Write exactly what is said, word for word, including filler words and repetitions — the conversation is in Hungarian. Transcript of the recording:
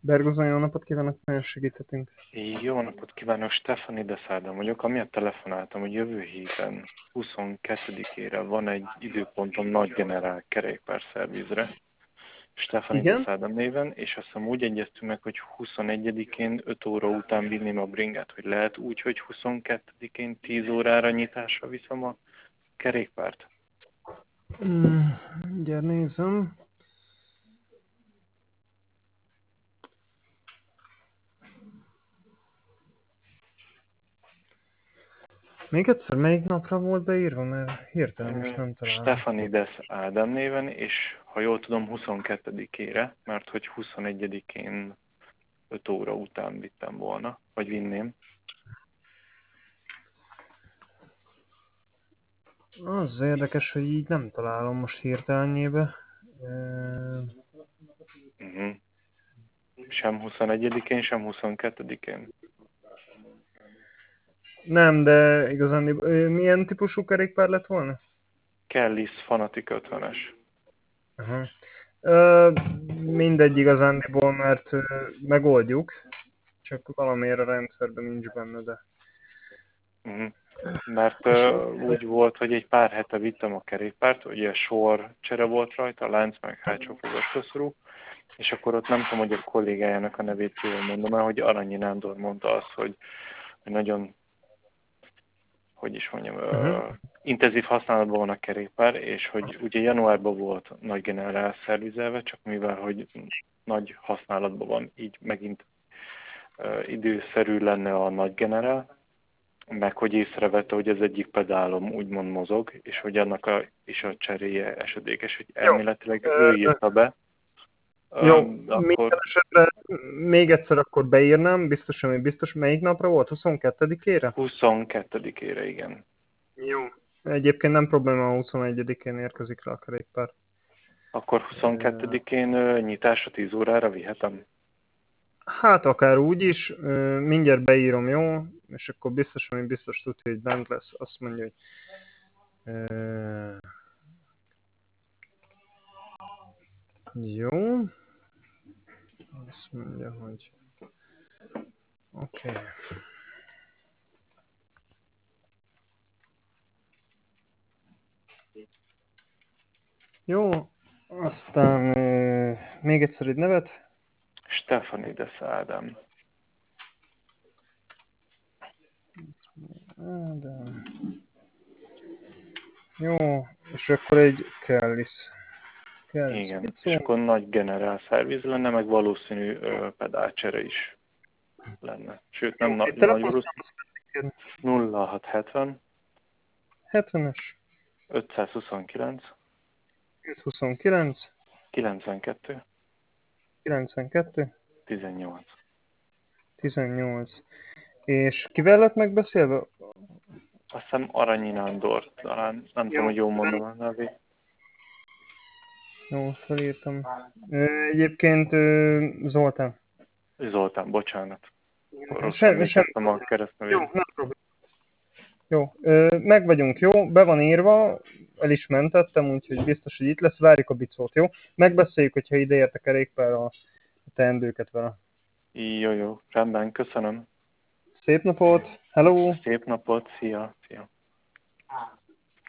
Bergozan, jó napot kívánok, nagyon segíthetünk. Jó napot kívánok, Stefanides Ádám vagyok. Amiatt telefonáltam, hogy jövő héten huszonkettedikére van egy időpontom nagygenerál kerékpárszervizre, Stefanides Igen? Ádám néven, és azt hiszem úgy egyeztünk meg, hogy huszonegyedikén öt óra után vinném a bringát, hogy lehet úgy, hogy huszonkettedikén tíz órára nyitásra viszem a kerékpárt. Mm, gyere nézem. Még egyszer, melyik napra volt beírva, mert hirtelen most nem találom. Stefanides Ádám néven, és ha jól tudom, huszonkettedikére, mert hogy huszonegyedikén öt óra után vittem volna, vagy vinném. Az érdekes, hogy így nem találom most hirtelenjébe. Ehm, Uh-huh. Sem huszonegyedikén, sem huszonkettedikén. Nem, de igazán ö, milyen típusú kerékpár lett volna? Kellis Fanatic ötvenes. Aha. Ö, mindegy igazándiból, mert ö, megoldjuk, csak valamiért a rendszerben nincs benne, de... Uh-huh. Mert És, uh, úgy volt, hogy egy pár hete vittem a kerékpárt, ugye sor csere volt rajta, a lánc meg hátsó fogaskoszorú, és akkor ott nem tudom, hogy a kollégájának a nevét jól mondom el, hogy Aranyi Nándor mondta azt, hogy, hogy nagyon, hogy is mondjam, uh-huh. uh, intenzív használatban van a kerékpár, és hogy ugye januárban volt nagy generál szervizelve, csak mivel, hogy nagy használatban van, így megint uh, időszerű lenne a nagy generál, meg hogy észrevette, hogy az egyik pedálom úgymond mozog, és hogy annak a, is a cseréje esedékes, hogy Jó. elméletileg ő Ö, írta be, Jó, um, minden akkor esetre még egyszer akkor beírnám, biztos, hogy biztos, melyik napra volt? huszonkettedikére? huszonkettedikére, igen. Jó. Egyébként nem probléma, a huszonegyedikén érkezik rá a kerékpár. Akkor Ö, huszonkettedikén uh, nyitásra tíz órára vihetem? Hát akár úgy is, ö, mindjárt beírom, jó? És akkor biztos, hogy biztos tudja, hogy bent lesz. Azt mondja, hogy ö, jó. Azt mondja, hogy oké. Okay. Jó, aztán ö, még egyszer egy nevet. Stefanides Ádám. Ádám. Jó, és akkor egy Kellis. Kellis Igen, és Picó. akkor nagy generál szerviz lenne, meg valószínű uh, pedálcsere is lenne. Sőt, nem Jó, na- egy nagy valószínű. telefonszámot szeretnék kérni. nulla hat hetven hetvenes, ötszázhuszonkilenc ötszázhuszonkilenc, kilencvenkettő kilencvenkettő, tizennyolc. tizennyolc. És kivel lett megbeszélve? Azt hiszem Aranyi Nándor, talán nem tudom, Jó, hogy jól mondom a nevét. jó, felírtam. Ö, Egyébként ö, Zoltán. Zoltán, bocsánat. Rossz Sem, sem, emlékeztem a jó, keresztnevére. nem probléma. Jó, ö, meg vagyunk, jó, be van írva, el is mentettem, úgyhogy biztos, hogy itt lesz, várjuk a bicót, jó? Megbeszéljük, hogyha ideért a kerékpár a teendőket vele. Jó, jó, rendben, köszönöm. Szép napot, hello! Szép napot, szia, szia.